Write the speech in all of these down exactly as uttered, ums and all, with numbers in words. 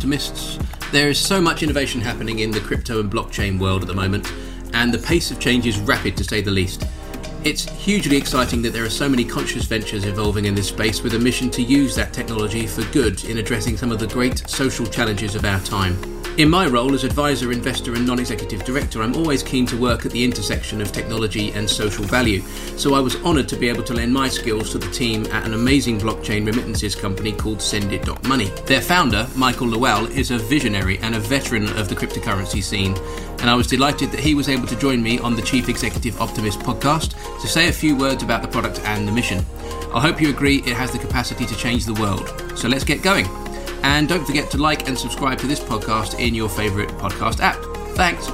optimists. There is so much innovation happening in the crypto and blockchain world at the moment, and the pace of change is rapid to say the least. It's hugely exciting that there are so many conscious ventures evolving in this space with a mission to use that technology for good in addressing some of the great social challenges of our time. In my role as advisor, investor and non-executive director, I'm always keen to work at the intersection of technology and social value. So I was honoured to be able to lend my skills to the team at an amazing blockchain remittances company called Sendit dot money. Their founder, Michael Lowell, is a visionary and a veteran of the cryptocurrency scene. And I was delighted that he was able to join me on the Chief Executive Optimist podcast to say a few words about the product and the mission. I hope you agree it has the capacity to change the world. So let's get going. And don't forget to like and subscribe to this podcast in your favourite podcast app. Thanks.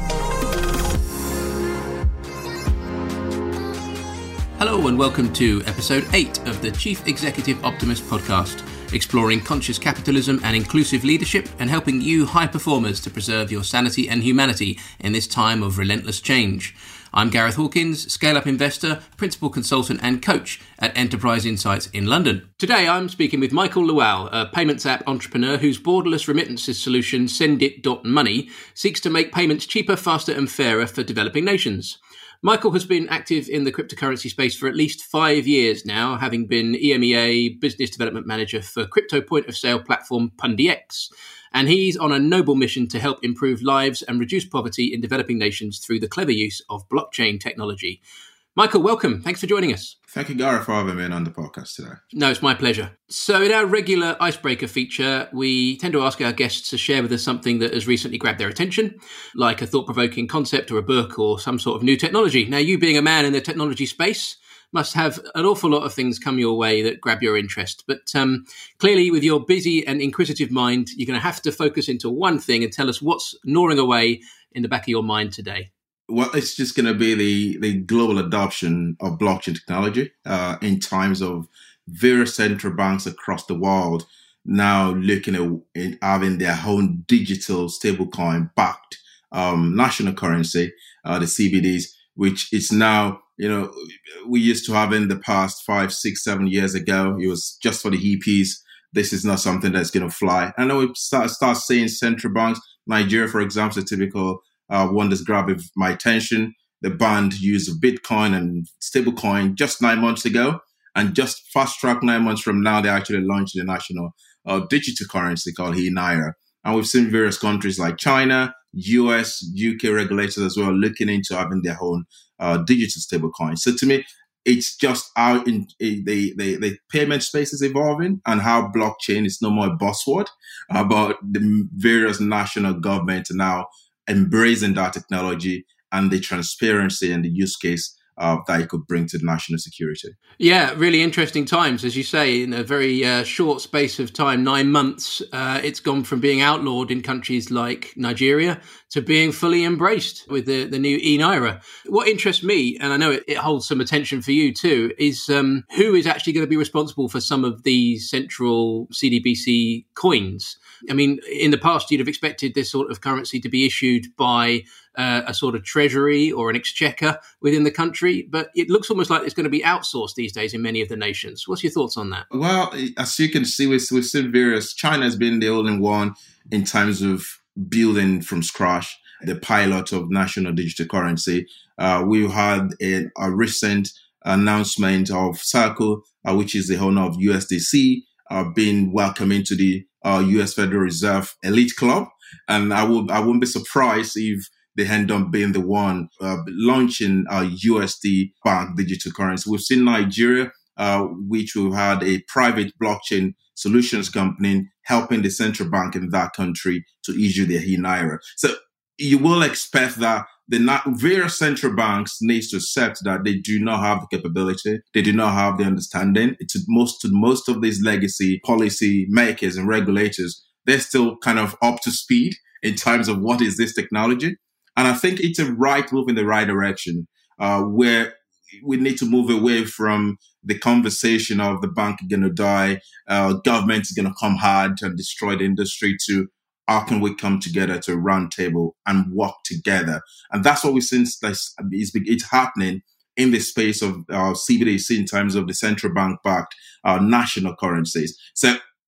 Hello and welcome to episode eight of the Chief Executive Optimist podcast, exploring conscious capitalism and inclusive leadership and helping you high performers to preserve your sanity and humanity in this time of relentless change. I'm Gareth Hawkins, scale-up investor, principal consultant and coach at Enterprise Insights in London. Today I'm speaking with Michael Lowell, a payments app entrepreneur whose borderless remittances solution Sendit dot money seeks to make payments cheaper, faster and fairer for developing nations. Michael has been active in the cryptocurrency space for at least five years now, having been E M E A Business Development Manager for crypto point-of-sale platform PundiX. And he's on a noble mission to help improve lives and reduce poverty in developing nations through the clever use of blockchain technology. Michael, welcome. Thanks for joining us. Thank you, Gareth, for having me on the podcast today. No, it's my pleasure. So in our regular icebreaker feature, we tend to ask our guests to share with us something that has recently grabbed their attention, like a thought-provoking concept or a book or some sort of new technology. Now, you being a man in the technology space must have an awful lot of things come your way that grab your interest. But um, clearly, with your busy and inquisitive mind, you're going to have to focus into one thing and tell us what's gnawing away in the back of your mind today. Well, it's just going to be the, the global adoption of blockchain technology uh, in times of various central banks across the world now looking at, at having their own digital stablecoin backed um, national currency, uh, the C B Ds, which is now, you know, we used to have in the past five, six, seven years ago. It was just for the hippies. This is not something that's going to fly. And then we start, start seeing central banks. Nigeria, for example, is a typical uh, one that's grabbing my attention. The banned use of Bitcoin and stablecoin just nine months ago. And just fast track nine months from now, they actually launched the national uh, digital currency called e-Naira. And we've seen various countries like China, U S, U K regulators as well looking into having their own uh, digital stablecoin. So to me, it's just how in, in the, the, the payment space is evolving and how blockchain is no more a buzzword, about the various national governments now embracing that technology and the transparency and the use case Uh, that it could bring to national security. Yeah, really interesting times. As you say, in a very uh, short space of time, nine months, uh, it's gone from being outlawed in countries like Nigeria to being fully embraced with the, the new e-Naira. What interests me, and I know it, it holds some attention for you too, is um, who is actually going to be responsible for some of these central C D B C coins? I mean, in the past, you'd have expected this sort of currency to be issued by uh, a sort of treasury or an exchequer within the country, but it looks almost like it's going to be outsourced these days in many of the nations. What's your thoughts on that? Well, as you can see, we've, we've seen various. China has been the only one in terms of building from scratch the pilot of national digital currency. Uh, we've had a, a recent announcement of Circle, uh, which is the owner of U S D C, uh, being welcomed into the uh, U S Federal Reserve elite club. And I will, I wouldn't be surprised if they end up being the one uh, launching a U S D-backed digital currency. We've seen Nigeria, uh, which we've had a private blockchain solutions company helping the central bank in that country to issue their e-Naira. So you will expect that the not, various central banks need to accept that they do not have the capability, they do not have the understanding. To most, to most of these legacy policy makers and regulators, they're still kind of up to speed in terms of what is this technology. And I think it's a right move in the right direction, uh, where we need to move away from the conversation of the bank going to die, uh, government is going to come hard and destroy the industry, to how can we come together to a round table and work together? And that's what we've seen it's, it's happening in the space of uh, C B D C in terms of the central bank-backed uh, national currencies. So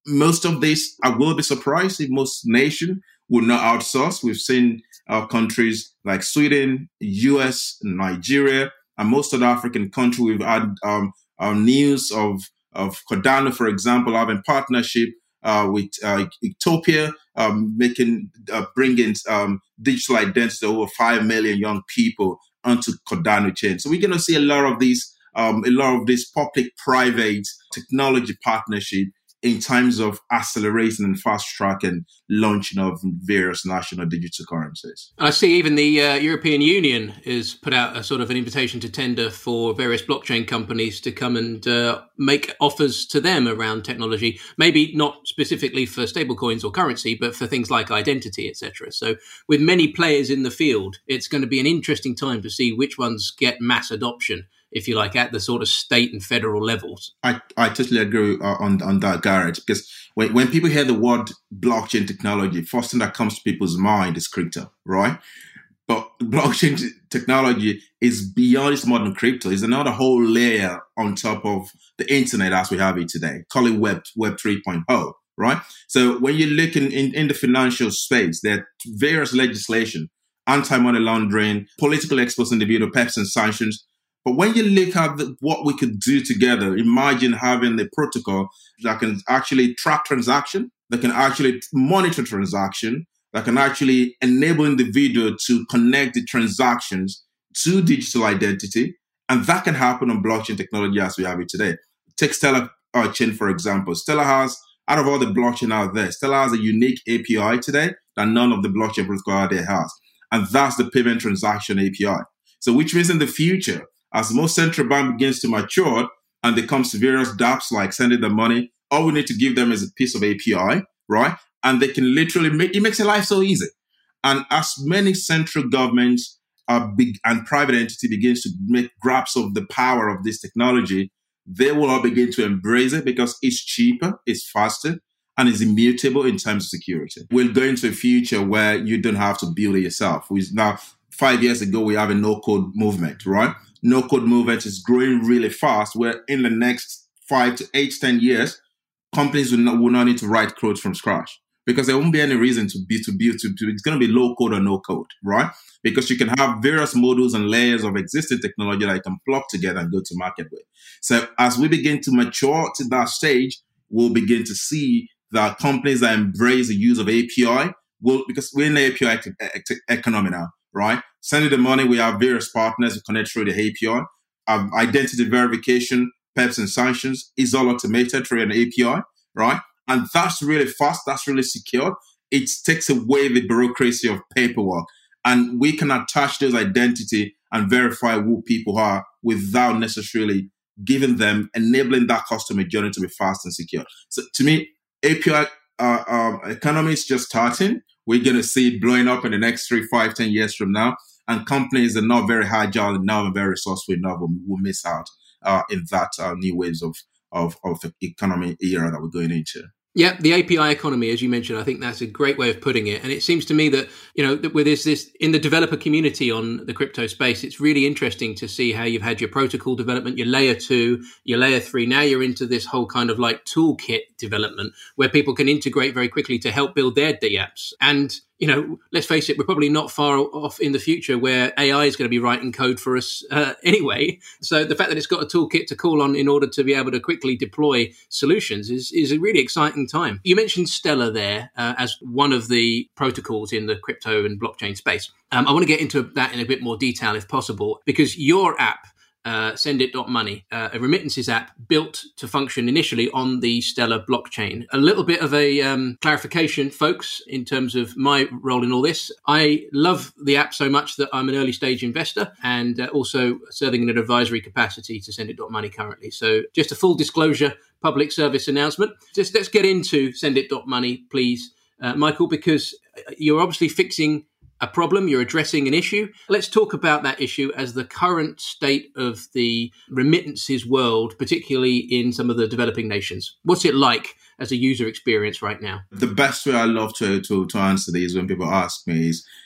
most of this, I will be surprised if most nations will not outsource. We've seen uh, countries like Sweden, U S, Nigeria, and most other African countries. We've had um, our news of, of Cardano, for example, having partnership uh, with uh, Ethiopia, um, making uh, bringing um, digital identity to over five million young people onto Cardano chain. So we're going to see a lot of these, um, a lot of this public-private technology partnership in terms of accelerating and fast-tracking launching of various national digital currencies. I see even the uh, European Union has put out a sort of an invitation to tender for various blockchain companies to come and uh, make offers to them around technology, maybe not specifically for stablecoins or currency, but for things like identity, et cetera. So with many players in the field, it's going to be an interesting time to see which ones get mass adoption, if you like, at the sort of state and federal levels. I, I totally agree uh, on, on that, Garrett, because when, when people hear the word blockchain technology, first thing that comes to people's mind is crypto, right? But blockchain t- technology is beyond its modern crypto. It's another whole layer on top of the internet as we have it today. Call it Web, Web three point oh, right? So when you look in, in, in the financial space, there are various legislation, anti-money laundering, political exposed individual, P E Ps and sanctions. But when you look at the, what we could do together, imagine having a protocol that can actually track transaction, that can actually monitor transaction, that can actually enable individual to connect the transactions to digital identity. And that can happen on blockchain technology as we have it today. Take Stellar uh, Chain, for example. Stellar has, out of all the blockchain out there, Stellar has a unique A P I today that none of the blockchain protocol out there has. And that's the payment transaction A P I. So which means in the future, as most central bank begins to mature and there comes to various dApps like sending them money, all we need to give them is a piece of A P I, right? And they can literally make, it makes their life so easy. And as many central governments are big and private entity begins to make grabs of the power of this technology, they will all begin to embrace it because it's cheaper, it's faster, and it's immutable in terms of security. We'll go into a future where you don't have to build it yourself. We, now, five years ago, we have a no-code movement, right? No-code movement is growing really fast, where in the next five to eight, ten years, companies will not, will not need to write code from scratch because there won't be any reason to be to build. To, to, it's going to be low code or no code, right? Because you can have various modules and layers of existing technology that you can plug together and go to market with. So as we begin to mature to that stage, we'll begin to see that companies that embrace the use of A P I will, because we're in the A P I economy now, right? Sending the money, we have various partners who connect through the A P I. Um, identity verification, P E Ps and sanctions is all automated through an A P I, right? And that's really fast, that's really secure. It takes away the bureaucracy of paperwork. And we can attach those identity and verify who people are without necessarily giving them, enabling that customer journey to be fast and secure. So to me, A P I uh, um, economy is just starting. We're going to see it blowing up in the next three, five, ten years from now. And companies that are not very agile enough and very resourceful enough will, will miss out uh, in that uh, new waves of, of, of economy era that we're going into. Yeah, the A P I economy, as you mentioned, I think that's a great way of putting it. And it seems to me that, you know, that with this, this in the developer community on the crypto space, it's really interesting to see how you've had your protocol development, your layer two, your layer three. Now you're into this whole kind of like toolkit development where people can integrate very quickly to help build their dApps. And, you know, let's face it, we're probably not far off in the future where A I is going to be writing code for us uh, anyway. So the fact that it's got a toolkit to call on in order to be able to quickly deploy solutions is, is a really exciting time. You mentioned Stellar there uh, as one of the protocols in the crypto and blockchain space. Um, I want to get into that in a bit more detail if possible, because your app, Uh, Sendit.money, uh, a remittances app built to function initially on the Stellar blockchain. A little bit of a um, clarification, folks, in terms of my role in all this. I love the app so much that I'm an early stage investor and uh, also serving in an advisory capacity to Sendit.money currently. So just a full disclosure, public service announcement. Just let's get into Sendit.money, please, uh, Michael, because you're obviously fixing a problem, you're addressing an issue. Let's talk about that issue as the current state of the remittances world, particularly in some of the developing nations. What's it like as a user experience right now? The best way I love to, to, to answer these when people ask me is,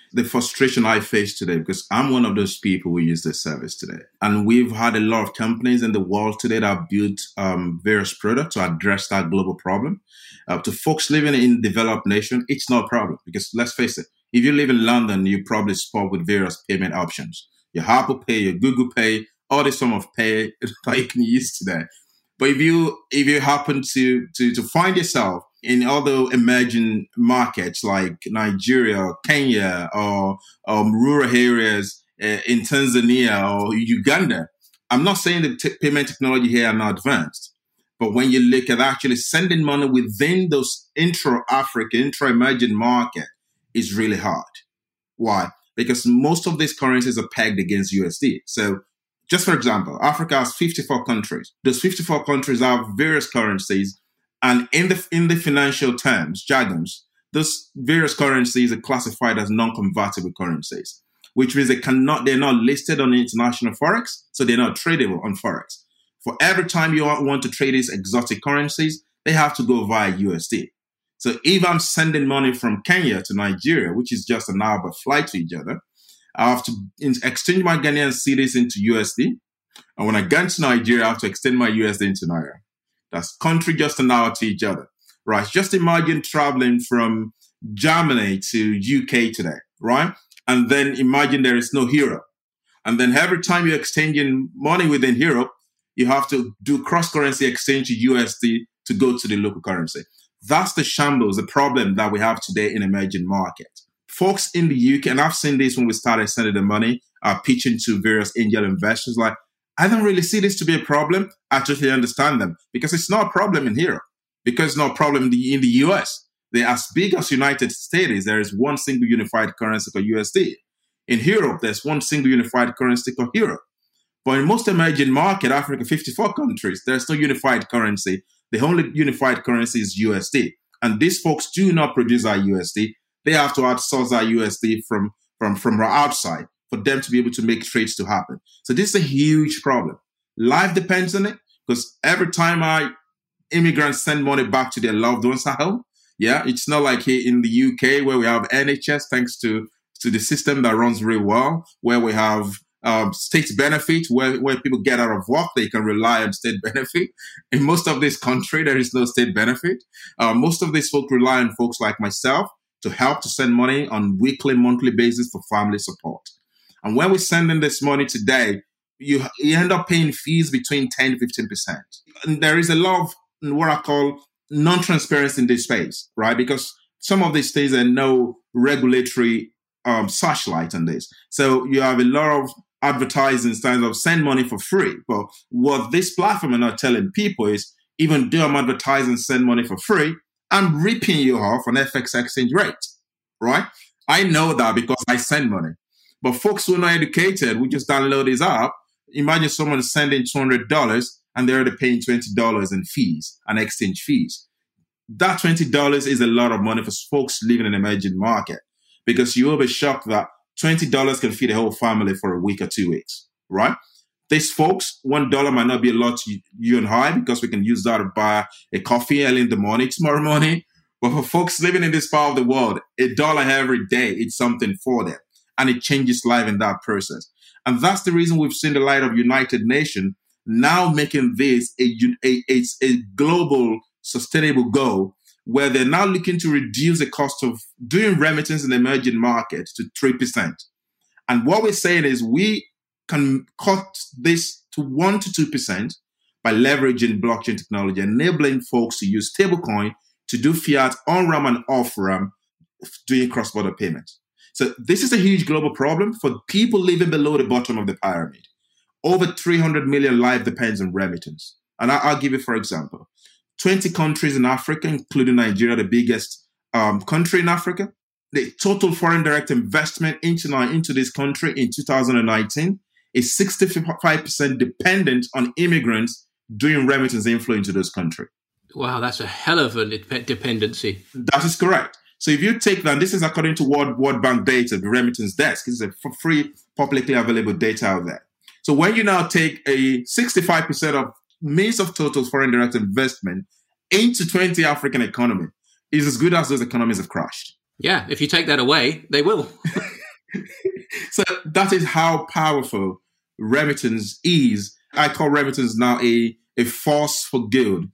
the frustration I face today, because I'm one of those people who use this service today. And we've had a lot of companies in the world today that have built um, various products to address that global problem. Uh, to folks living in developed nations, it's not a problem, because let's face it, if you live in London, you probably spot with various payment options. Your Apple Pay, your Google Pay, all this form of pay that you can use today. But if you if you happen to to to find yourself in other emerging markets like Nigeria, Kenya, or um, rural areas uh, in Tanzania or Uganda, I'm not saying that t- payment technology here are not advanced, but when you look at actually sending money within those intra-African, intra-emerging market, is really hard. Why? Because most of these currencies are pegged against U S D. So just for example, Africa has fifty-four countries. Those fifty-four countries have various currencies. And in the in the financial terms, jargons, those various currencies are classified as non-convertible currencies, which means they cannot, they're not listed on the international forex, so they're not tradable on forex. For every time you want to trade these exotic currencies, they have to go via U S D. So if I'm sending money from Kenya to Nigeria, which is just an hour flight to each other, I have to exchange my Ghanaian cedis into U S D. And when I get to Nigeria, I have to extend my U S D into Naira. That's country just an hour to each other, right? Just imagine traveling from Germany to U K today, right? And then imagine there is no euro. And then every time you're exchanging money within Europe, you have to do cross-currency exchange to U S D to go to the local currency. That's the shambles, the problem that we have today in emerging markets. Folks in the U K, and I've seen this when we started sending the money, are pitching to various angel investors like, I don't really see this to be a problem. I totally understand them, because it's not a problem in Europe, because it's not a problem in the, in the U S. They're as big as United States. There is one single unified currency called U S D. In Europe, there's one single unified currency called euro. But in most emerging market, Africa, fifty-four countries, there's no unified currency. The only unified currency is U S D. And these folks do not produce our U S D. They have to outsource our U S D from, from, from outside for them to be able to make trades to happen. So this is a huge problem. Life depends on it, because every time our immigrants send money back to their loved ones at home, yeah, it's not like here in the U K where we have N H S, thanks to, to the system that runs really well, where we have um, state benefit, where, where people get out of work, they can rely on state benefit. In most of this country, there is no state benefit. Uh, most of these folks rely on folks like myself to help to send money on weekly, monthly basis for family support. And when we send in this money today, you, you end up paying fees between ten to fifteen percent. And there is a lot of what I call non-transparency in this space, right? Because some of these things are no regulatory um, searchlight on this. So you have a lot of advertising signs of send money for free. But what this platform are not telling people is, even though I'm advertising send money for free, I'm ripping you off on F X exchange rate, right? I know that because I send money. But folks who are not educated, we just download this app. Imagine someone sending two hundred dollars and they're already paying twenty dollars in fees and exchange fees. That twenty dollars is a lot of money for folks living in an emerging market, because you will be shocked that twenty dollars can feed a whole family for a week or two weeks, right? These folks, one dollar might not be a lot to you and I, because we can use that to buy a coffee early in the morning, tomorrow morning. But for folks living in this part of the world, a dollar every day is something for them. And it changes life in that process. And that's the reason we've seen the light of United Nations now making this a, a, a, a global sustainable goal, where they're now looking to reduce the cost of doing remittance in emerging markets to three percent. And what we're saying is we can cut this to one to two percent by leveraging blockchain technology, enabling folks to use stablecoin to do fiat on-ramp and off-ramp, doing cross-border payments. So this is a huge global problem for people living below the bottom of the pyramid. Over three hundred million life depends on remittance. And I'll give you, for example, twenty countries in Africa, including Nigeria, the biggest um, country in Africa. The total foreign direct investment into, into this country in two thousand nineteen is sixty-five percent dependent on immigrants doing remittance inflow into this country. Wow, that's a hell of a dependency. That is correct. So if you take that, this is according to World, World Bank data, the remittance desk. This is a free, publicly available data out there. So when you now take a sixty-five percent of means of total foreign direct investment into twenty African economies, is as good as those economies have crashed. Yeah, if you take that away, they will. So that is how powerful remittance is. I call remittance now a, a force for good,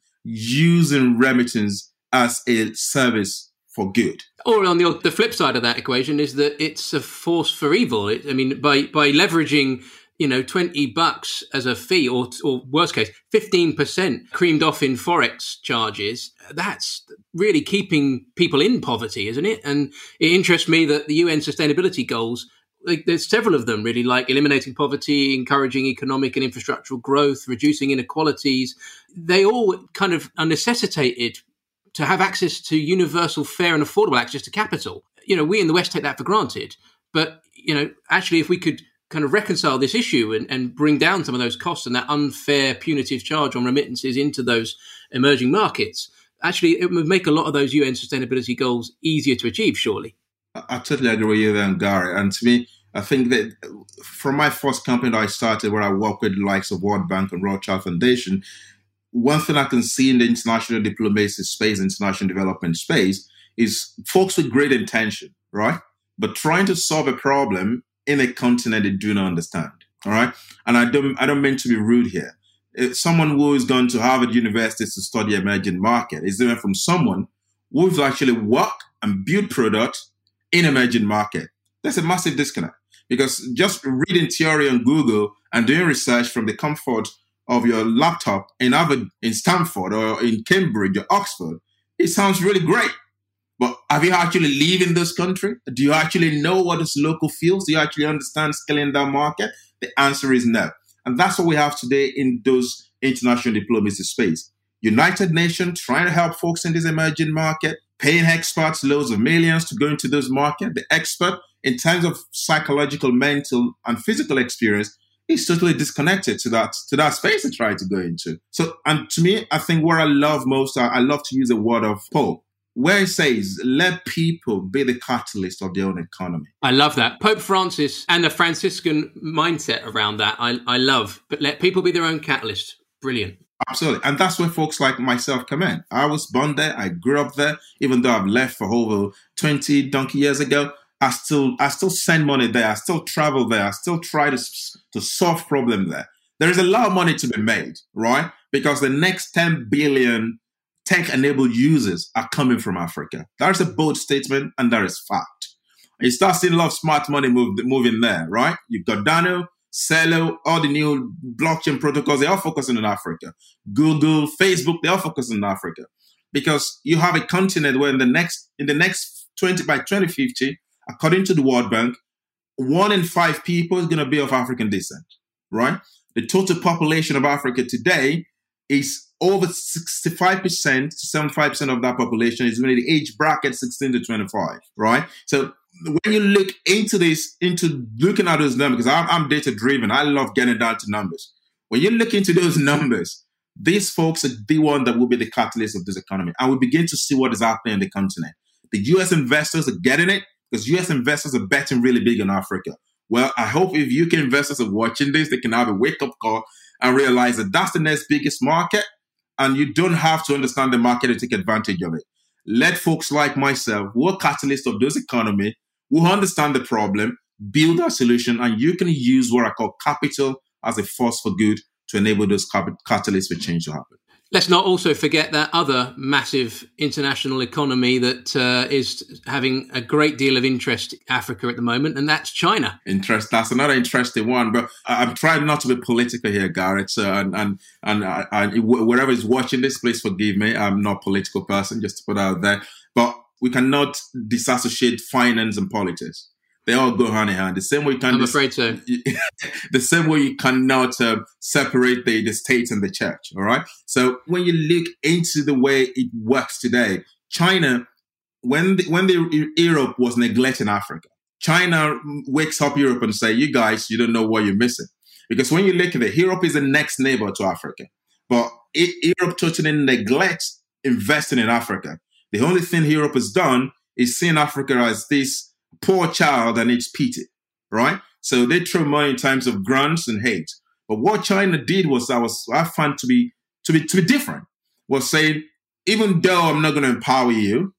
using remittance as a service for good. Or on the the flip side of that equation is that it's a force for evil. It, I mean, by by leveraging, you know, twenty bucks as a fee, or or worst case, fifteen percent creamed off in Forex charges, that's really keeping people in poverty, isn't it? And it interests me that the U N sustainability goals, like, there's several of them really, like eliminating poverty, encouraging economic and infrastructural growth, reducing inequalities. They all kind of are necessitated to have access to universal, fair and affordable access to capital. You know, we in the West take that for granted. But, you know, actually, if we could kind of reconcile this issue and, and bring down some of those costs and that unfair punitive charge on remittances into those emerging markets, actually, it would make a lot of those U N sustainability goals easier to achieve, surely. I, I totally agree with you there, Gary. And to me, I think that from my first company that I started, where I work with the likes of World Bank and Rothschild Foundation, one thing I can see in the international diplomacy space, international development space, is folks with great intention, right? But trying to solve a problem in a continent they do not understand, all right? And I don't, I don't mean to be rude here. If someone who is gone to Harvard University to study emerging market is different from someone who's actually worked and built product in emerging market. There's a massive disconnect, because just reading theory on Google and doing research from the comfort of your laptop in Harvard, in Stanford, or in Cambridge or Oxford, it sounds really great. But have you actually lived in this country? Do you actually know what this local feels? Do you actually understand scaling that market? The answer is no. And that's what we have today in those international diplomacy space. United Nations trying to help folks in this emerging market, paying experts loads of millions to go into those markets. The expert, in terms of psychological, mental, and physical experience, is totally disconnected to that to that space they try to go into. So, and to me, I think what I love most, I, I love to use a word of Pope, where it says, let people be the catalyst of their own economy. I love that. Pope Francis and the Franciscan mindset around that, I, I love. But let people be their own catalyst. Brilliant. Absolutely. And that's where folks like myself come in. I was born there. I grew up there. Even though I've left for over twenty donkey years ago, I still I still send money there. I still travel there. I still try to, to solve problems there. There is a lot of money to be made, right? Because the next ten billion tech-enabled users are coming from Africa. That is a bold statement, and that is fact. You start seeing a lot of smart money move, moving there, right? You've got Cardano, Celo, all the new blockchain protocols, they're all focusing on Africa. Google, Facebook, they're all focusing on Africa. Because you have a continent where in the next in the next twenty by twenty fifty, according to the World Bank, one in five people is going to be of African descent, right? The total population of Africa today is over sixty-five percent to seventy-five percent of that population is in the age bracket sixteen to twenty-five, right? So when you look into this, into looking at those numbers, because I'm, I'm data driven, I love getting down to numbers. When you look into those numbers, these folks are the one that will be the catalyst of this economy. And we begin to see what is happening in the continent. The U S investors are getting it because U S investors are betting really big on Africa. Well, I hope if U K investors are watching this, they can have a wake-up call and realize that that's the next biggest market, and you don't have to understand the market to take advantage of it. Let folks like myself, who are catalysts of this economy, who understand the problem, build a solution, and you can use what I call capital as a force for good to enable those catalysts for change to happen. Let's not also forget that other massive international economy that uh, is having a great deal of interest in Africa at the moment, and that's China. Interest. That's another interesting one. But I'm trying not to be political here, Garrett. So, and and and I, I, whoever is watching this, please forgive me. I'm not a political person, just to put out there. But we cannot disassociate finance and politics. They all go hand in hand. The same way you can. I'm afraid so. The same way you cannot uh, separate the, the state and the church. All right. So when you look into the way it works today, China, when the, when the Europe was neglecting Africa, China wakes up Europe and say, "You guys, you don't know what you're missing." Because when you look at it, Europe is the next neighbor to Africa, but it, Europe totally neglects investing in Africa. The only thing Europe has done is seeing Africa as this poor child that needs pity, right? So they throw money in times of grants and hate. But what China did was, I was I found to be to be to be different. Was saying, even though I'm not going to empower you,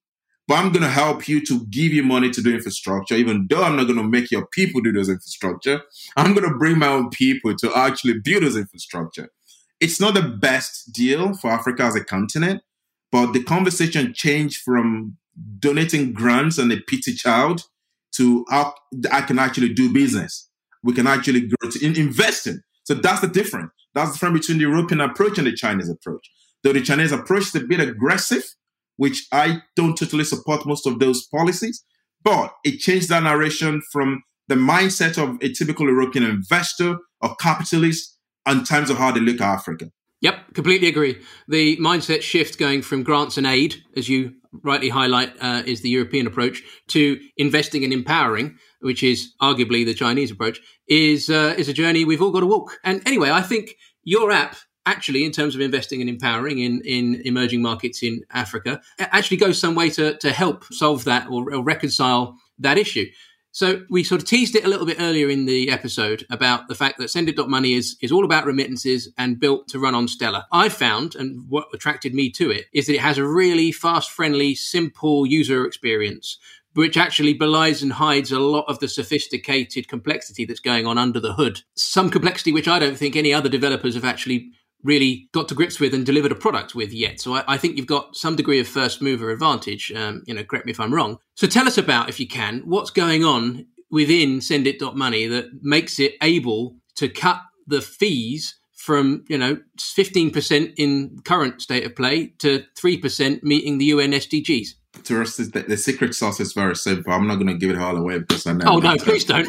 but I'm going to help you to give you money to do infrastructure, even though I'm not going to make your people do those infrastructure. I'm going to bring my own people to actually build those infrastructure. It's not the best deal for Africa as a continent, but the conversation changed from donating grants and a pity child to how I can actually do business. We can actually grow to in, invest in. So that's the difference. That's the difference between the European approach and the Chinese approach. Though the Chinese approach is a bit aggressive, which I don't totally support most of those policies, but it changed that narration from the mindset of a typical European investor or capitalist in terms of how they look at Africa. Yep, completely agree. The mindset shift going from grants and aid, as you rightly highlight, uh, is the European approach, to investing and empowering, which is arguably the Chinese approach, is uh, is a journey we've all got to walk. And anyway, I think your app, actually, in terms of investing and empowering in, in emerging markets in Africa, actually goes some way to, to help solve that or, or reconcile that issue. So we sort of teased it a little bit earlier in the episode about the fact that Send It dot Money is, is all about remittances and built to run on Stellar. I found, and what attracted me to it, is that it has a really fast, friendly, simple user experience, which actually belies and hides a lot of the sophisticated complexity that's going on under the hood. Some complexity which I don't think any other developers have actually really got to grips with and delivered a product with yet. So I, I think you've got some degree of first mover advantage. Um, you know, correct me if I'm wrong. So tell us about, if you can, what's going on within Send It dot Money that makes it able to cut the fees from, you know, fifteen percent in current state of play to three percent meeting the U N S D Gs. To us, the, the secret sauce is very simple. I'm not going to give it all away because I know. Oh, no, please don't.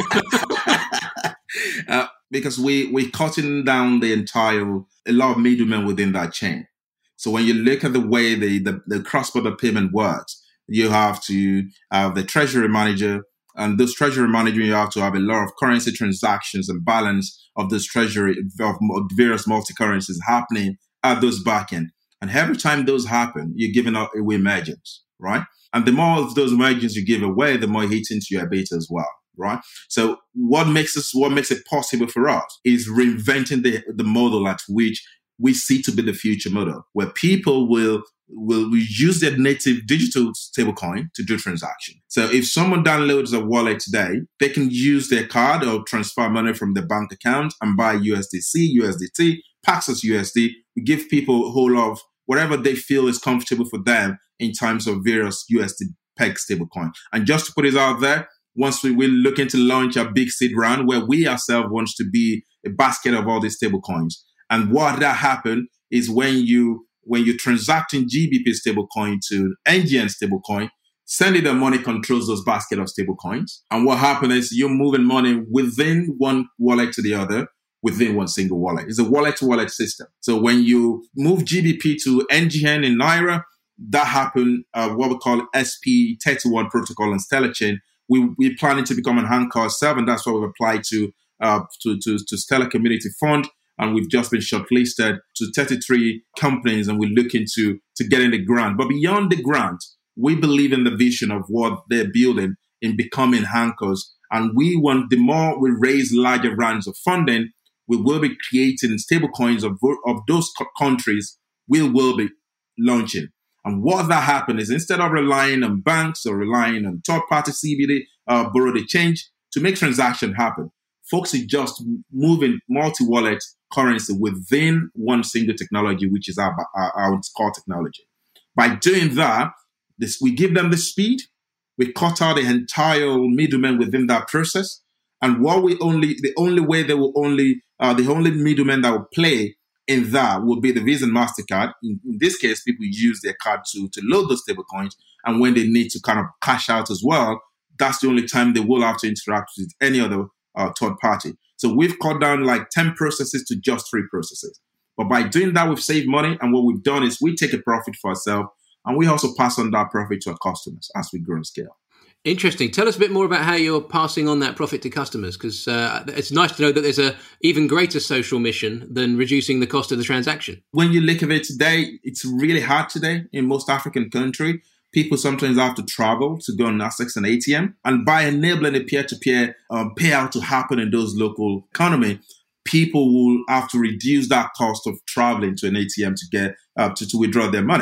uh, because we, we're cutting down the entire, a lot of middlemen within that chain. So when you look at the way the, the, the cross-border payment works, you have to have the treasury manager, and this treasury manager, you have to have a lot of currency transactions and balance of this treasury of various multi-currencies happening at those backend. And every time those happen, you're giving away margins, right? And the more of those margins you give away, the more it hits into your beta as well, right? So what makes us, what makes it possible for us is reinventing the, the model at which we see to be the future model, where people will will use their native digital stablecoin to do transaction. So if someone downloads a wallet today, they can use their card or transfer money from their bank account and buy U S D C, U S D T, Paxos U S D. We give people a whole lot of whatever they feel is comfortable for them in terms of various U S D peg stablecoin. And just to put it out there, once we will looking to launch a big seed round where we ourselves want to be a basket of all these stablecoins. And what that happen is when you when you transact in G B P stablecoin to N G N stablecoin, Send It dot Money controls those basket of stablecoins. And what happens is you're moving money within one wallet to the other within one single wallet. It's a wallet-to-wallet system. So when you move G B P to N G N in Naira, that happened uh, what we call S P thirty-one protocol on Stellar Chain. We, we're planning to become an anchor ourselves, and that's what we've applied to, uh, to, to, to Stellar Community Fund. And we've just been shortlisted to thirty-three companies, and we're looking to, to get in the grant. But beyond the grant, we believe in the vision of what they're building in becoming anchors. And we want, the more we raise larger rounds of funding, we will be creating stablecoins of, of those co- countries we will be launching. And what that happens is instead of relying on banks or relying on third-party C B D, uh, borrow the change to make transaction happen, folks are just moving multi-wallet currency within one single technology, which is our, our, our core technology. By doing that, this, we give them the speed, we cut out the entire middleman within that process, and what we only, the only way they will only, uh, the only middleman that will play in that will be the Visa and MasterCard. In, in this case, people use their card to, to load those stable coins, and when they need to kind of cash out as well, that's the only time they will have to interact with any other uh, third party. So we've cut down like ten processes to just three processes. But by doing that, we've saved money. And what we've done is we take a profit for ourselves, and we also pass on that profit to our customers as we grow and scale. Interesting. Tell us a bit more about how you're passing on that profit to customers, because uh, it's nice to know that there's a even greater social mission than reducing the cost of the transaction. When you look at it today, it's really hard today in most African countries. People sometimes have to travel to go and access an A T M. And by enabling a peer-to-peer um, payout to happen in those local economy, people will have to reduce that cost of traveling to an A T M to get uh, to, to withdraw their money.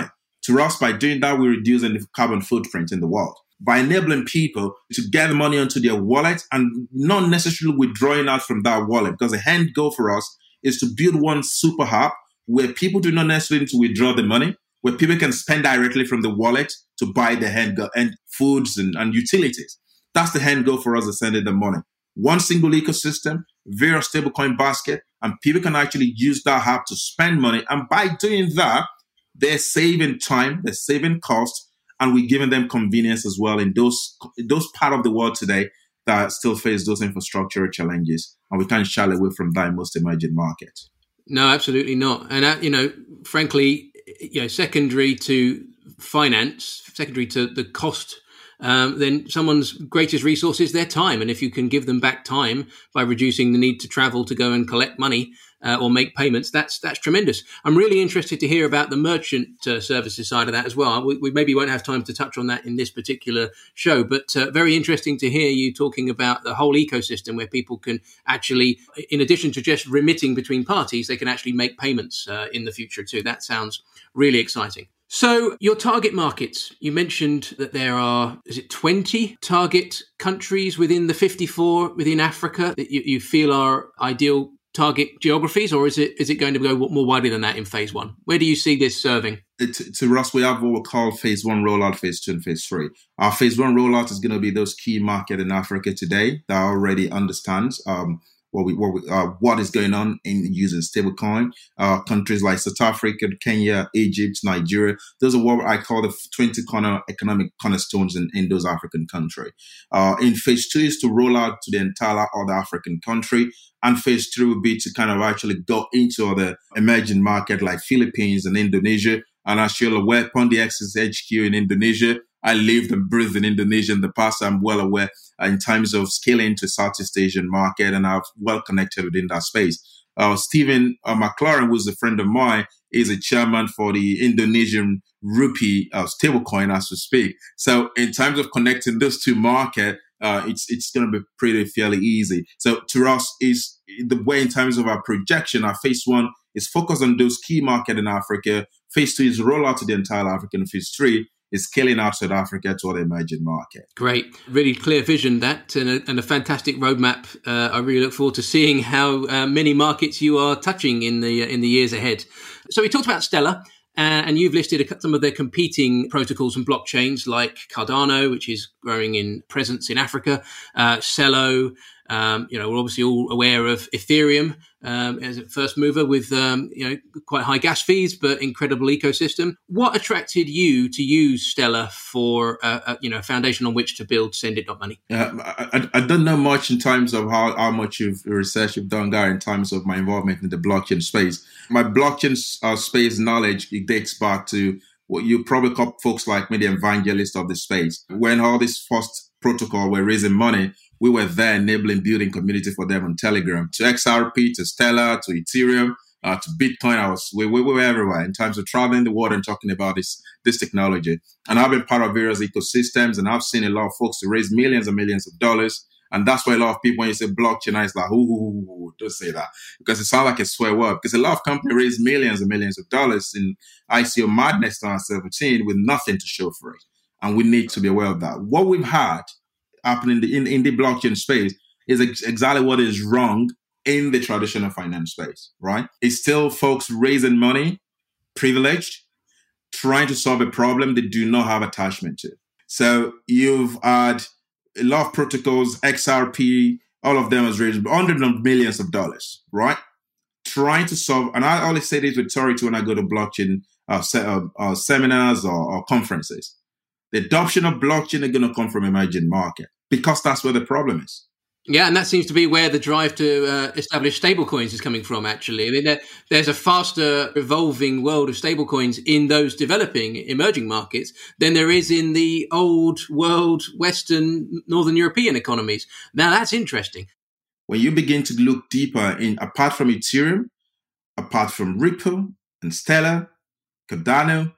To us, by doing that, we're reducing the carbon footprint in the world. By enabling people to get the money onto their wallet and not necessarily withdrawing out from that wallet, because the end goal for us is to build one super app where people do not necessarily need to withdraw the money, where people can spend directly from the wallet to buy the end go- and foods and, and utilities. That's the end goal for us to send in the money. One single ecosystem, various stablecoin basket, and people can actually use that app to spend money. And by doing that, they're saving time, they're saving cost, and we're giving them convenience as well in those those part of the world today that still face those infrastructure challenges. And we can't shy away from that in most emerging markets. No, absolutely not. And, uh, you know, frankly, you know, secondary to finance, secondary to the cost, um, then someone's greatest resource is their time. And if you can give them back time by reducing the need to travel to go and collect money uh, or make payments, that's that's tremendous. I'm really interested to hear about the merchant uh, services side of that as well. We, we maybe won't have time to touch on that in this particular show, but uh, very interesting to hear you talking about the whole ecosystem where people can actually, in addition to just remitting between parties, they can actually make payments uh, in the future too. That sounds really exciting. So your target markets, you mentioned that there are, is it twenty target countries within the fifty-four within Africa that you, you feel are ideal target geographies, or is it is it going to go more widely than that in phase one? Where do you see this serving? It, to us, we have what we call phase one rollout, phase two, and phase three. Our phase one rollout is going to be those key markets in Africa today that already understands um, what we, what we, uh, what is going on in using stablecoin. Uh, countries like South Africa, Kenya, Egypt, Nigeria. Those are what I call the twenty corner economic cornerstones in, in those African countries. Uh, in phase two is to roll out to the entire other African country. And phase three would be to kind of actually go into other emerging market like Philippines and Indonesia. And as you're aware, PondiX's H Q in Indonesia. I lived and breathed in Indonesia in the past. I'm well aware uh, in terms of scaling to Southeast Asian market, and I've well connected within that space. Uh, Stephen uh, McLaren, who's a friend of mine, is a chairman for the Indonesian rupee uh, stablecoin as we speak. So in terms of connecting those two markets, uh, it's it's going to be pretty fairly easy. So to us, is the way in terms of our projection, our phase one is focused on those key markets in Africa. Phase two is roll out to the entire Africa. And phase three is scaling out South Africa to other emerging market. Great. Really clear vision, that, and a, and a fantastic roadmap. Uh, I really look forward to seeing how uh, many markets you are touching in the uh, in the years ahead. So we talked about Stellar, uh, and you've listed a, some of their competing protocols and blockchains like Cardano, which is growing in presence in Africa, uh, Celo. Um, you know, we're obviously all aware of Ethereum um, as a first mover with, um, you know, quite high gas fees, but incredible ecosystem. What attracted you to use Stellar for, uh, uh, you know, a foundation on which to build Send It Money? Uh, I, I don't know much in terms of how, how much of research you've done, Gary, in terms of my involvement in the blockchain space. My blockchain uh, space knowledge, it dates back to what you probably call folks like me, the evangelist of the space. When all these first protocol were raising money, we were there enabling building community for them on Telegram, to X R P, to Stellar, to Ethereum, uh, to Bitcoin. I was we, we were everywhere in terms of traveling the world and talking about this this technology. And I've been part of various ecosystems, and I've seen a lot of folks raise millions and millions of dollars. And that's why a lot of people, when you say blockchain, it's like, ooh, ooh, ooh, don't say that, because it sounds like a swear word. Because a lot of companies raise millions and millions of dollars in I C O madness twenty seventeen with nothing to show for it. And we need to be aware of that. What we've had happening in the, in, in the blockchain space is ex- exactly what is wrong in the traditional finance space, right? It's still folks raising money, privileged, trying to solve a problem they do not have attachment to. So you've had a lot of protocols, X R P, all of them has raised hundreds of millions of dollars, right? Trying to solve, and I always say this with authority when I go to blockchain uh, se- uh, uh, seminars or, or conferences. The adoption of blockchain is going to come from emerging market because that's where the problem is. Yeah, and that seems to be where the drive to uh, establish stablecoins is coming from, actually. I mean, there, there's a faster evolving world of stablecoins in those developing emerging markets than there is in the old world, Western, Northern European economies. Now, that's interesting. When you begin to look deeper in, apart from Ethereum, apart from Ripple and Stellar, Cardano,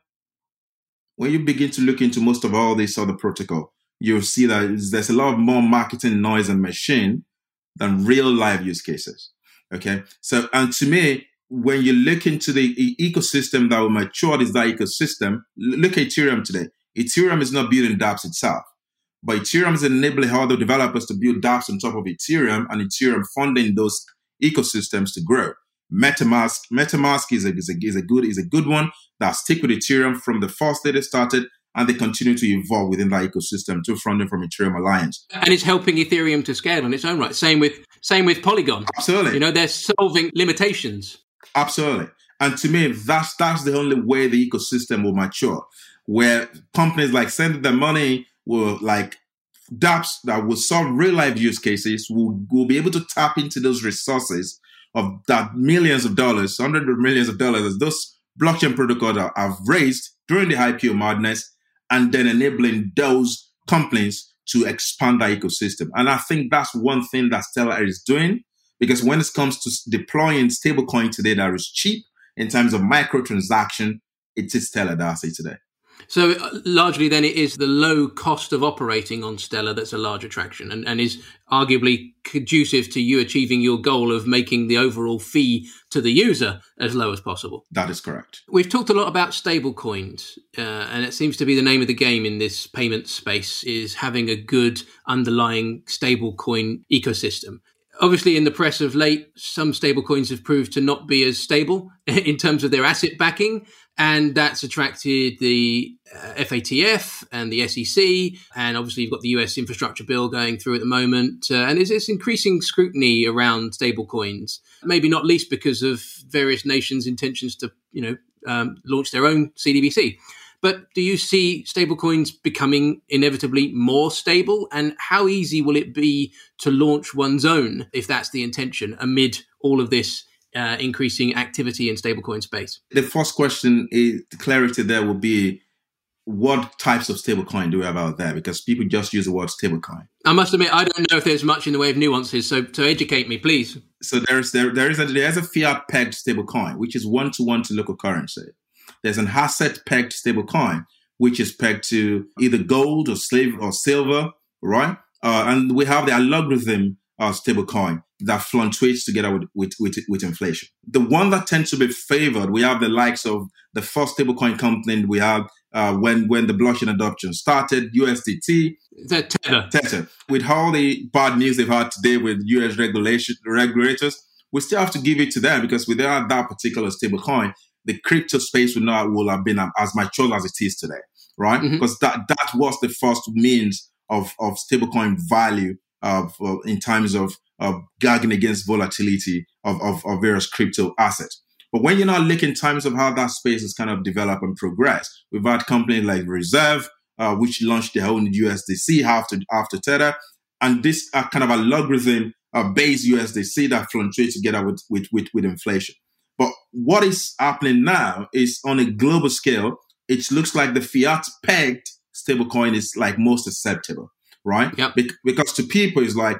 when you begin to look into most of all these other protocol, you'll see that there's a lot more marketing noise and machine than real live use cases. Okay. So, and to me, when you look into the e- ecosystem that will mature is that ecosystem, look at Ethereum today. Ethereum is not building dApps itself, but Ethereum is enabling other developers to build dApps on top of Ethereum, and Ethereum funding those ecosystems to grow. MetaMask, MetaMask is a, is a, is a good is a good one that stick with Ethereum from the first day they started, and they continue to evolve within that ecosystem to funding from Ethereum Alliance. And it's helping Ethereum to scale on its own right. Same with same with Polygon. Absolutely. You know, they're solving limitations. Absolutely. And to me, that's that's the only way the ecosystem will mature, where companies like sending their money will like dApps that will solve real life use cases will, will be able to tap into those resources of that millions of dollars, hundreds of millions of dollars as those blockchain protocols have raised during the I P O madness, and then enabling those companies to expand that ecosystem. And I think that's one thing that Stellar is doing, because when it comes to deploying stablecoin today that is cheap in terms of microtransaction, it is Stellar that's it today. So uh, largely then it is the low cost of operating on Stellar that's a large attraction, and, and is arguably conducive to you achieving your goal of making the overall fee to the user as low as possible. That is correct. We've talked a lot about stable coins, uh, and it seems to be the name of the game in this payment space, is having a good underlying stable coin ecosystem. Obviously, in the press of late, some stablecoins have proved to not be as stable in terms of their asset backing, and that's attracted the uh, F A T F and the S E C, and obviously you've got the U S infrastructure bill going through at the moment, uh, and there's this increasing scrutiny around stablecoins, maybe not least because of various nations' intentions to, you know, um, launch their own C D B C. But do you see stablecoins becoming inevitably more stable? And how easy will it be to launch one's own, if that's the intention, amid all of this uh, increasing activity in stablecoin space? The first question is, the clarity there will be, what types of stablecoin do we have out there? Because people just use the word stablecoin. I must admit, I don't know if there's much in the way of nuances, so to educate me, please. So there's there there is a there's a fiat pegged stablecoin, which is one to one to local currency. There's an asset pegged stablecoin, which is pegged to either gold or slave or silver, right? Uh, and we have the algorithm uh, stablecoin that fluctuates together with, with, with, with inflation. The one that tends to be favored, we have the likes of the first stablecoin company we had uh, when, when the blockchain adoption started, U S D T. The Tether. Tether. With all the bad news they've had today with U S regulation regulators, we still have to give it to them, because without that particular stablecoin, the crypto space would not will have been as mature as it is today, right? Mm-hmm. Because that, that was the first means of, of stablecoin value of, uh, in terms of uh, guarding against volatility of, of, of various crypto assets. But when you're not looking in terms of how that space has kind of developed and progressed, we've had companies like Reserve, uh, which launched their own U S D C after, after Tether. And this uh, kind of a logarithm uh, based U S D C that fluctuates together with, with, with, with inflation. But what is happening now is on a global scale, it looks like the fiat pegged stablecoin is like most acceptable, right? Yep. Be- because to people, it's like,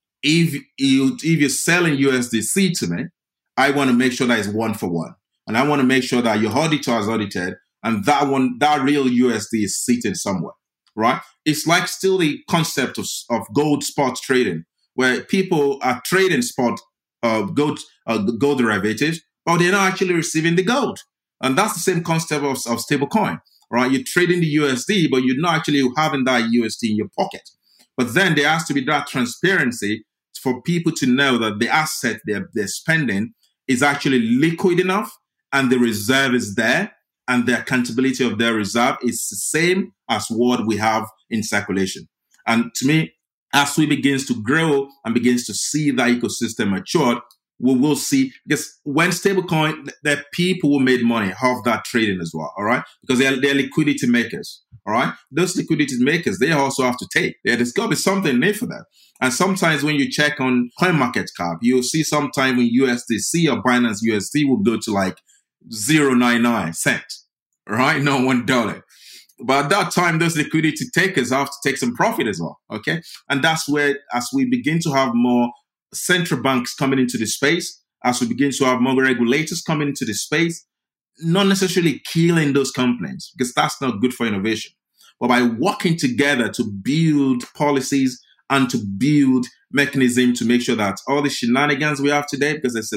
if you if you're selling U S D C to me, I want to make sure that it's one for one, and I want to make sure that your auditor has audited, and that one, that real U S D is seated somewhere, right? It's like still the concept of of gold spot trading, where people are trading spot uh, gold uh, gold derivatives, but they're not actually receiving the gold. And that's the same concept of, of stablecoin, right? You're trading the U S D, but you're not actually having that U S D in your pocket. But then there has to be that transparency for people to know that the asset they're, they're spending is actually liquid enough, and the reserve is there, and the accountability of their reserve is the same as what we have in circulation. And to me, as we begins to grow and begins to see that ecosystem mature, we will see, because when stablecoin, there are people who made money off that trading as well, all right? Because they're, they're liquidity makers, all right? Those liquidity makers, they also have to take. There's got to be something in it for them. And sometimes when you check on CoinMarketCap, you'll see sometime when U S D C or Binance U S D will go to like zero point nine nine cents, right? No, one dollar. But at that time, those liquidity takers have to take some profit as well, okay? And that's where, as we begin to have more central banks coming into the space, as we begin to have more regulators coming into the space, not necessarily killing those companies, because that's not good for innovation. But by working together to build policies and to build mechanism to make sure that all the shenanigans we have today, because there's a,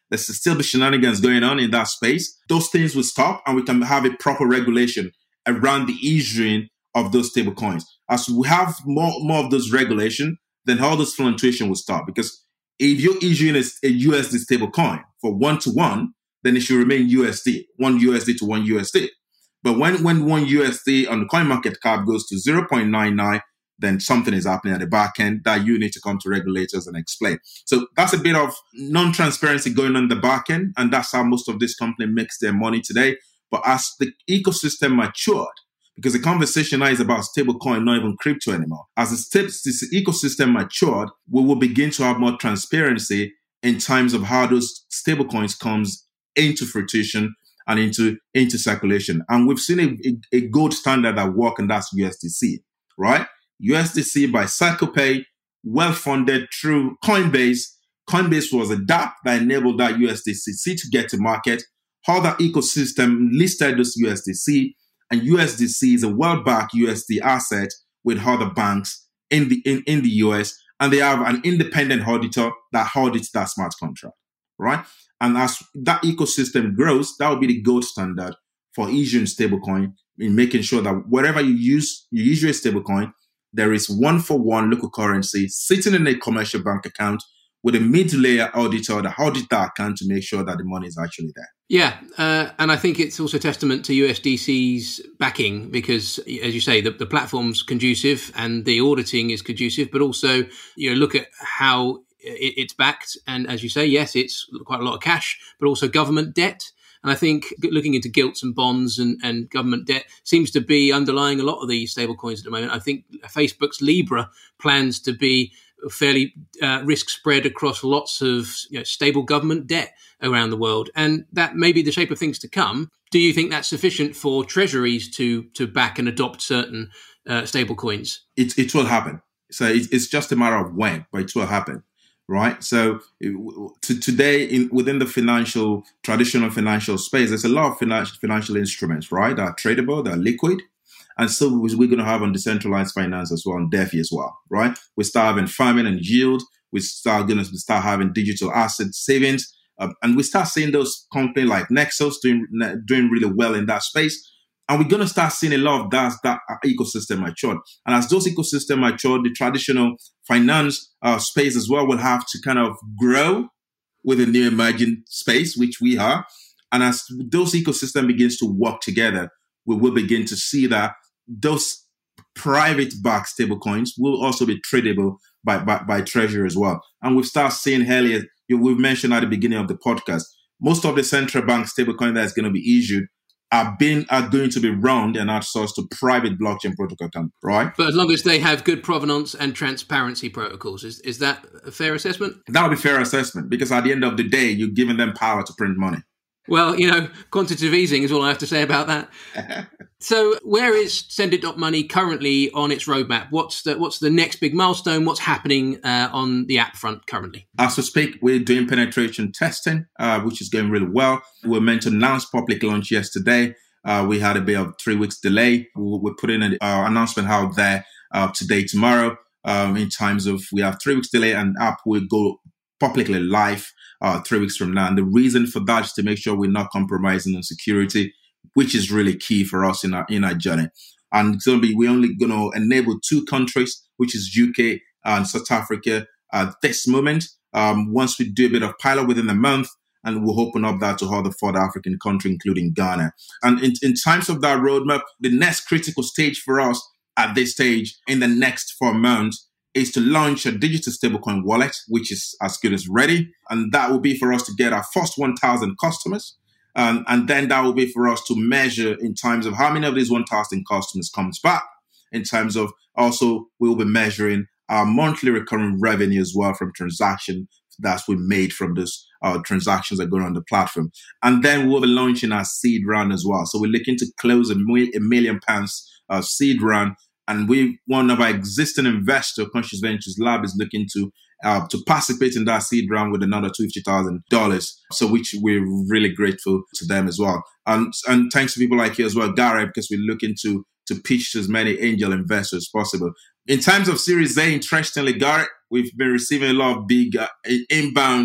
there's still the shenanigans going on in that space. Those things will stop and we can have a proper regulation around the issuing of those stable coins. As we have more, more of those regulation, then all this fluctuation will stop. Because if you're issuing a, a U S D stable coin for one to one, then it should remain U S D, one U S D to one U S D. But when, when one U S D on the coin market cap goes to zero point nine nine, then something is happening at the back end that you need to come to regulators and explain. So that's a bit of non-transparency going on in the back end, and that's how most of this company makes their money today. But as the ecosystem matured, because the conversation now is about stablecoin, not even crypto anymore. As the, st- this ecosystem matured, we will begin to have more transparency in terms of how those stablecoins comes into fruition and into, into circulation. And we've seen a, a, a gold standard at work, and that's U S D C, right? U S D C by CirclePay, well-funded through Coinbase. Coinbase was a dApp that enabled that U S D C to get to market. How that ecosystem listed this U S D C, and U S D C is a well-backed U S D asset with other banks in the in, in the U S, and they have an independent auditor that audits that smart contract, right? And as that ecosystem grows, that will be the gold standard for issuing stablecoin, in making sure that wherever you use you issue a stablecoin, there is one-for-one local currency sitting in a commercial bank account with a mid-layer auditor that audits that account to make sure that the money is actually there. Yeah, uh, and I think it's also testament to U S D C's backing because, as you say, the, the platform's conducive and the auditing is conducive, but also, you know, look at how it, it's backed. And as you say, yes, it's quite a lot of cash, but also government debt. And I think looking into gilts and bonds and, and government debt seems to be underlying a lot of these stablecoins at the moment. I think Facebook's Libra plans to be fairly uh, risk spread across lots of you know, stable government debt around the world. And that may be the shape of things to come. Do you think that's sufficient for treasuries to to back and adopt certain uh, stablecoins? It, it will happen. So it, it's just a matter of when, but it will happen. Right. So to, today, in, within the financial, traditional financial space, there's a lot of financial, financial instruments, right, that are tradable, that are liquid. And so we're going to have on decentralized finance as well, on DeFi as well, right? We start having farming and yield. We start going to start having digital asset savings. Uh, and we start seeing those companies like Nexus doing, doing really well in that space. And we're going to start seeing a lot of that, that ecosystem mature. And as those ecosystems mature, the traditional finance uh, space as well will have to kind of grow with a new emerging space, which we are. And as those ecosystems begins to work together, we will begin to see that those private backed stablecoins will also be tradable by, by, by Treasury as well. And we've started seeing earlier, we've mentioned at the beginning of the podcast, most of the central bank stablecoin that is going to be issued are being are going to be run and outsourced to private blockchain protocol companies, right? But as long as they have good provenance and transparency protocols, is is that a fair assessment? That would be fair assessment because at the end of the day, you're giving them power to print money. Well, you know, quantitative easing is all I have to say about that. So where is Sendit.money currently on its roadmap? What's the what's the next big milestone? What's happening uh, on the app front currently? As we speak, we're doing penetration testing, uh, which is going really well. We were meant to announce public launch yesterday. Uh, we had a bit of three weeks delay. We're putting an uh, announcement out there uh, today, tomorrow, um, in terms of we have three weeks delay and app will go publicly live uh, three weeks from now. And the reason for that is to make sure we're not compromising on security, which is really key for us in our in our journey. And it's going to be, we're only going to enable two countries, which is U K and South Africa at this moment. Um, once we do a bit of pilot within a month, and we'll open up that to other further African countries, including Ghana. And in, in terms of that roadmap, the next critical stage for us at this stage in the next four months is to launch a digital stablecoin wallet, which is as good as ready. And that will be for us to get our first one thousand customers. Um, and then that will be for us to measure in terms of how many of these one thousand customers comes back. In terms of also, we'll be measuring our monthly recurring revenue as well from transaction that's we made from those uh, transactions that go on the platform. And then we'll be launching our seed round as well. So we're looking to close a, mil- a million pounds uh, seed round. And we, one of our existing investor, Conscious Ventures Lab, is looking to uh, to participate in that seed round with another two hundred fifty thousand dollars. So which we're really grateful to them as well. And and thanks to people like you as well, Gary, because we're looking to to pitch to as many angel investors as possible. In terms of Series A, interestingly, Gary, we've been receiving a lot of big uh, inbound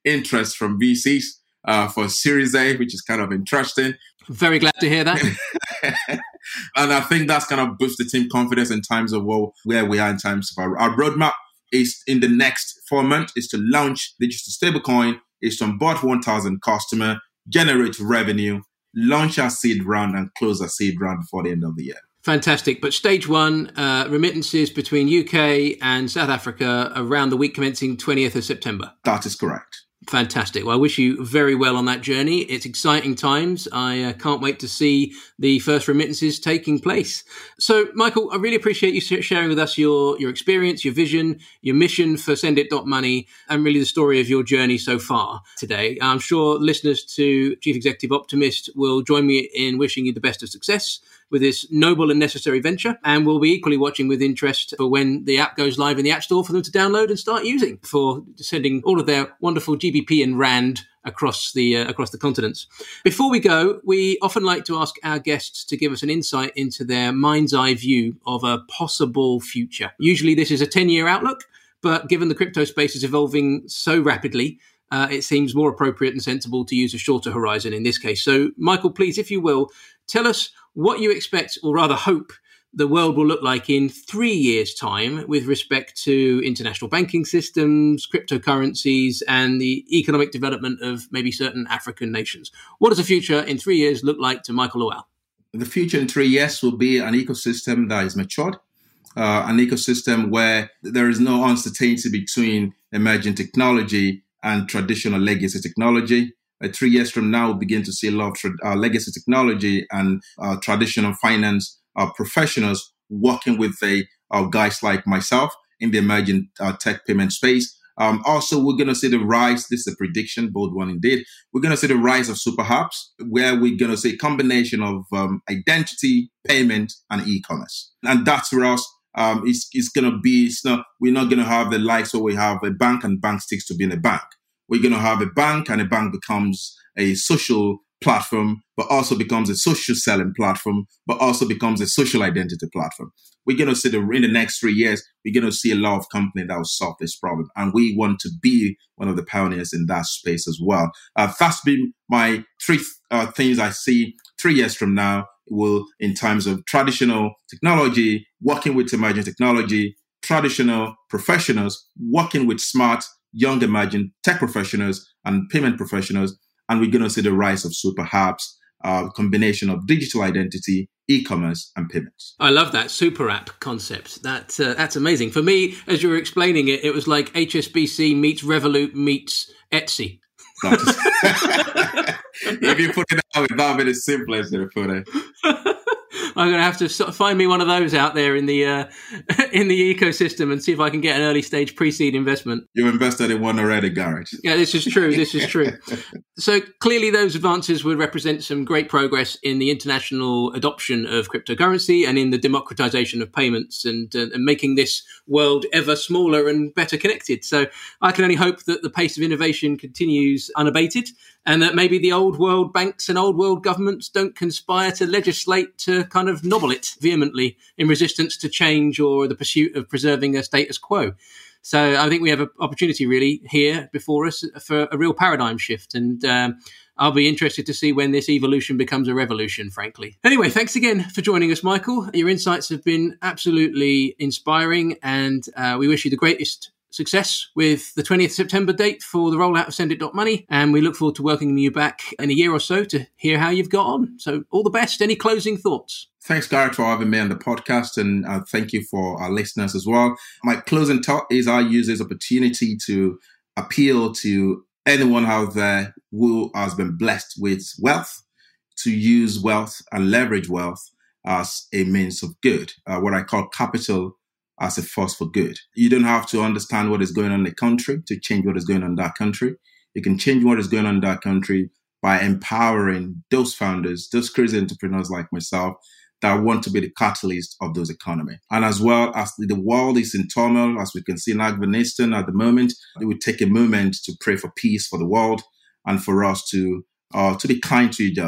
interest from V Cs uh, for Series A, which is kind of interesting. Very glad to hear that. And I think that's kind of boosts the team confidence in terms of well, where we are in terms of our, our roadmap. Is in the next four months is to launch digital stablecoin, is to onboard one thousand customer, generate revenue, launch our seed round, and close our seed round before the end of the year. Fantastic. But stage one, uh, remittances between U K and South Africa around the week commencing twentieth of September. That is correct. Fantastic. Well, I wish you very well on that journey. It's exciting times. I uh, can't wait to see the first remittances taking place. So, Michael, I really appreciate you sharing with us your, your experience, your vision, your mission for Send It dot Money, and really the story of your journey so far today. I'm sure listeners to Chief Executive Optimist will join me in wishing you the best of success with this noble and necessary venture, and we'll be equally watching with interest for when the app goes live in the App Store for them to download and start using for sending all of their wonderful G B P and Rand across the uh, across the continents. Before we go, we often like to ask our guests to give us an insight into their mind's eye view of a possible future. Usually this is a ten-year outlook, but given the crypto space is evolving so rapidly, uh, it seems more appropriate and sensible to use a shorter horizon in this case. So, Michael, please, if you will, tell us what you expect, or rather hope, the world will look like in three years' time with respect to international banking systems, cryptocurrencies, and the economic development of maybe certain African nations. What does the future in three years look like to Michael Lowell? The future in three years will be an ecosystem that is matured, uh, an ecosystem where there is no uncertainty between emerging technology and traditional legacy technology. Uh, three years from now, we'll begin to see a lot of tra- uh, legacy technology and uh, traditional finance uh, professionals working with a, uh, guys like myself in the emerging uh, tech payment space. Um, also, we're going to see the rise, this is a prediction, bold one indeed, we're going to see the rise of super apps, where we're going to see a combination of um, identity, payment, and e-commerce. And that's for us. Um, it's, it's going to be, it's not, we're not going to have the likes where we have a bank and bank sticks to being a bank. We're going to have a bank, and a bank becomes a social platform, but also becomes a social selling platform, but also becomes a social identity platform. We're going to see the, in the next three years, we're going to see a lot of companies that will solve this problem. And we want to be one of the pioneers in that space as well. Uh, that's been my three uh, things I see three years from now will, in terms of traditional technology, working with emerging technology, traditional professionals, working with smart, young emerging tech professionals and payment professionals. And we're going to see the rise of super apps, uh, combination of digital identity, e-commerce, and payments. I love that super app concept. That, uh, that's amazing. For me, as you were explaining it, it was like H S B C meets Revolut meets Etsy. That is, if you put it out, that would be the simplest to put it. I'm going to have to sort of find me one of those out there in the uh, in the ecosystem and see if I can get an early stage pre-seed investment. You invested in one already, Garrett. Yeah, this is true. This is true. So clearly those advances would represent some great progress in the international adoption of cryptocurrency and in the democratization of payments and, uh, and making this world ever smaller and better connected. So I can only hope that the pace of innovation continues unabated and that maybe the old world banks and old world governments don't conspire to legislate to kind of nobble it vehemently in resistance to change or the pursuit of preserving a status quo. So I think we have an opportunity really here before us for a real paradigm shift. And um, I'll be interested to see when this evolution becomes a revolution, frankly. Anyway, thanks again for joining us, Michael. Your insights have been absolutely inspiring, and uh, we wish you the greatest success with the twentieth of September date for the rollout of Send It dot Money. And we look forward to welcoming you back in a year or so to hear how you've got on. So all the best. Any closing thoughts? Thanks, Garrett, for having me on the podcast, and uh, thank you for our listeners as well. My closing thought is I use this opportunity to appeal to anyone out there who has been blessed with wealth to use wealth and leverage wealth as a means of good, uh, what I call capital as a force for good. You don't have to understand what is going on in the country to change what is going on in that country. You can change what is going on in that country by empowering those founders, those crazy entrepreneurs like myself that want to be the catalyst of those economies. And as well as the world is in turmoil, as we can see in Afghanistan at the moment, it would take a moment to pray for peace for the world and for us to uh, to be kind to each other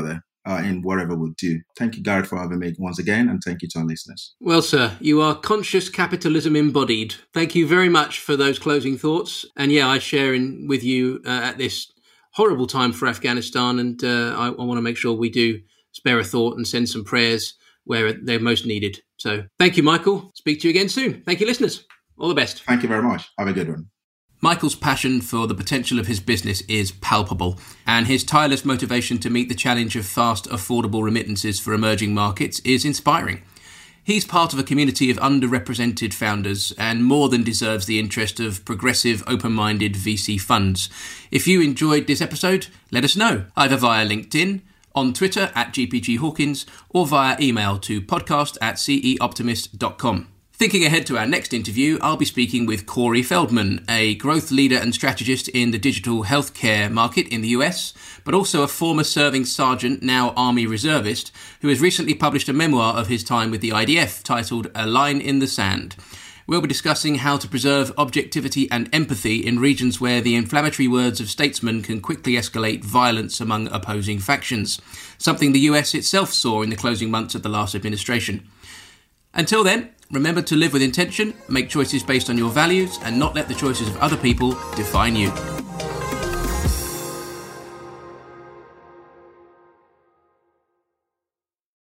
uh, in whatever we do. Thank you, Gareth, for having me once again, and thank you to our listeners. Well, sir, you are conscious capitalism embodied. Thank you very much for those closing thoughts. And yeah, I share in with you uh, at this horrible time for Afghanistan, and uh, I, I want to make sure we do spare a thought and send some prayers where they're most needed. So thank you, Michael. Speak to you again soon. Thank you, listeners. All the best. Thank you very much. Have a good one. Michael's passion for the potential of his business is palpable, and his tireless motivation to meet the challenge of fast, affordable remittances for emerging markets is inspiring. He's part of a community of underrepresented founders and more than deserves the interest of progressive, open-minded V C funds. If you enjoyed this episode, let us know, either via LinkedIn, on Twitter at G P G Hawkins, or via email to podcast at ceoptimist dot com. Thinking ahead to our next interview, I'll be speaking with Corey Feldman, a growth leader and strategist in the digital healthcare market in the U S, but also a former serving sergeant, now Army reservist, who has recently published a memoir of his time with the I D F titled A Line in the Sand. We'll be discussing how to preserve objectivity and empathy in regions where the inflammatory words of statesmen can quickly escalate violence among opposing factions, something the U S itself saw in the closing months of the last administration. Until then, remember to live with intention, make choices based on your values, and not let the choices of other people define you.